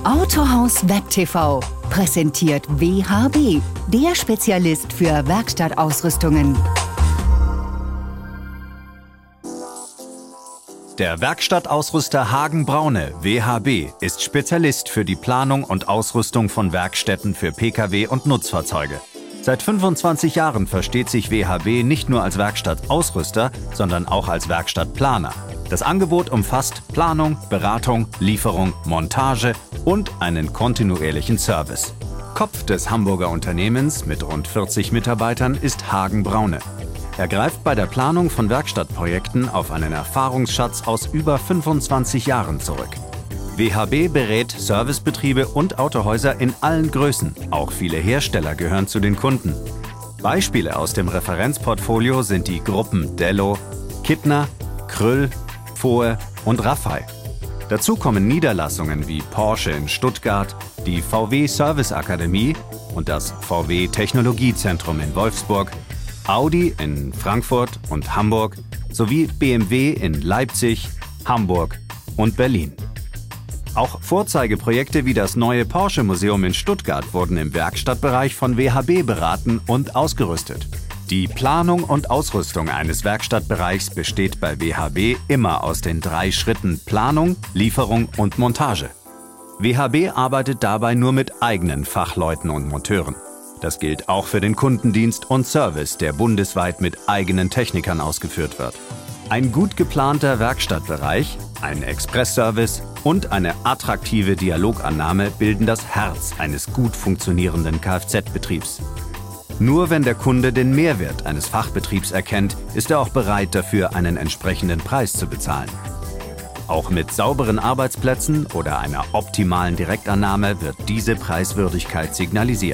Autohaus WebTV präsentiert WHB, der Spezialist für Werkstattausrüstungen. Der Werkstattausrüster Hagen Braune, WHB, ist Spezialist für die Planung und Ausrüstung von Werkstätten für Pkw und Nutzfahrzeuge. Seit 25 Jahren versteht sich WHB nicht nur als Werkstattausrüster, sondern auch als Werkstattplaner. Das Angebot umfasst Planung, Beratung, Lieferung, Montage und einen kontinuierlichen Service. Kopf des Hamburger Unternehmens mit rund 40 Mitarbeitern ist Hagen Braune. Er greift bei der Planung von Werkstattprojekten auf einen Erfahrungsschatz aus über 25 Jahren zurück. WHB berät Servicebetriebe und Autohäuser in allen Größen. Auch viele Hersteller gehören zu den Kunden. Beispiele aus dem Referenzportfolio sind die Gruppen Dello, Kittner, Krüll, Pfoe und Raffai. Dazu kommen Niederlassungen wie Porsche in Stuttgart, die VW Service Akademie und das VW Technologiezentrum in Wolfsburg, Audi in Frankfurt und Hamburg sowie BMW in Leipzig, Hamburg und Berlin. Auch Vorzeigeprojekte wie das neue Porsche-Museum in Stuttgart wurden im Werkstattbereich von WHB beraten und ausgerüstet. Die Planung und Ausrüstung eines Werkstattbereichs besteht bei WHB immer aus den 3 Schritten Planung, Lieferung und Montage. WHB arbeitet dabei nur mit eigenen Fachleuten und Monteuren. Das gilt auch für den Kundendienst und Service, der bundesweit mit eigenen Technikern ausgeführt wird. Ein gut geplanter Werkstattbereich, ein Expressservice und eine attraktive Dialogannahme bilden das Herz eines gut funktionierenden Kfz-Betriebs. Nur wenn der Kunde den Mehrwert eines Fachbetriebs erkennt, ist er auch bereit dafür, einen entsprechenden Preis zu bezahlen. Auch mit sauberen Arbeitsplätzen oder einer optimalen Direktannahme wird diese Preiswürdigkeit signalisiert.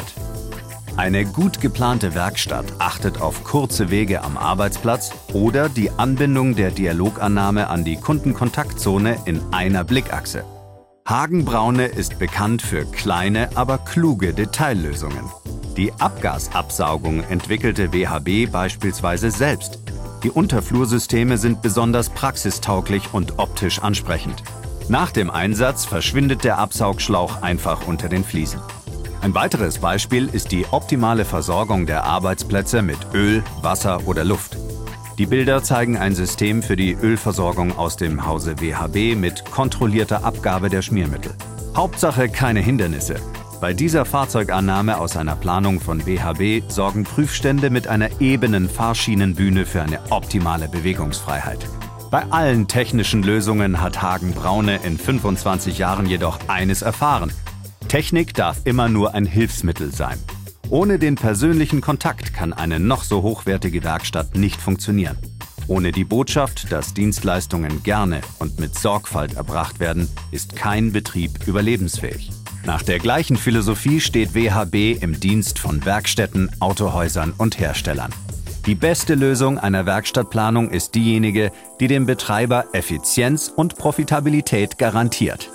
Eine gut geplante Werkstatt achtet auf kurze Wege am Arbeitsplatz oder die Anbindung der Dialogannahme an die Kundenkontaktzone in einer Blickachse. Hagen Braune ist bekannt für kleine, aber kluge Detaillösungen. Die Abgasabsaugung entwickelte WHB beispielsweise selbst. Die Unterflursysteme sind besonders praxistauglich und optisch ansprechend. Nach dem Einsatz verschwindet der Absaugschlauch einfach unter den Fliesen. Ein weiteres Beispiel ist die optimale Versorgung der Arbeitsplätze mit Öl, Wasser oder Luft. Die Bilder zeigen ein System für die Ölversorgung aus dem Hause WHB mit kontrollierter Abgabe der Schmiermittel. Hauptsache keine Hindernisse. Bei dieser Fahrzeugannahme aus einer Planung von WHB sorgen Prüfstände mit einer ebenen Fahrschienenbühne für eine optimale Bewegungsfreiheit. Bei allen technischen Lösungen hat Hagen Braune in 25 Jahren jedoch eines erfahren: Technik darf immer nur ein Hilfsmittel sein. Ohne den persönlichen Kontakt kann eine noch so hochwertige Werkstatt nicht funktionieren. Ohne die Botschaft, dass Dienstleistungen gerne und mit Sorgfalt erbracht werden, ist kein Betrieb überlebensfähig. Nach der gleichen Philosophie steht WHB im Dienst von Werkstätten, Autohäusern und Herstellern. Die beste Lösung einer Werkstattplanung ist diejenige, die dem Betreiber Effizienz und Profitabilität garantiert.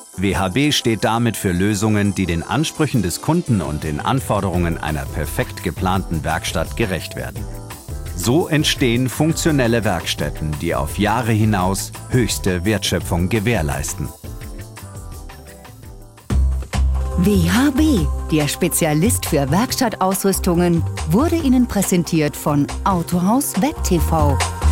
WHB steht damit für Lösungen, die den Ansprüchen des Kunden und den Anforderungen einer perfekt geplanten Werkstatt gerecht werden. So entstehen funktionelle Werkstätten, die auf Jahre hinaus höchste Wertschöpfung gewährleisten. WHB, der Spezialist für Werkstattausrüstungen, wurde Ihnen präsentiert von Autohaus WebTV.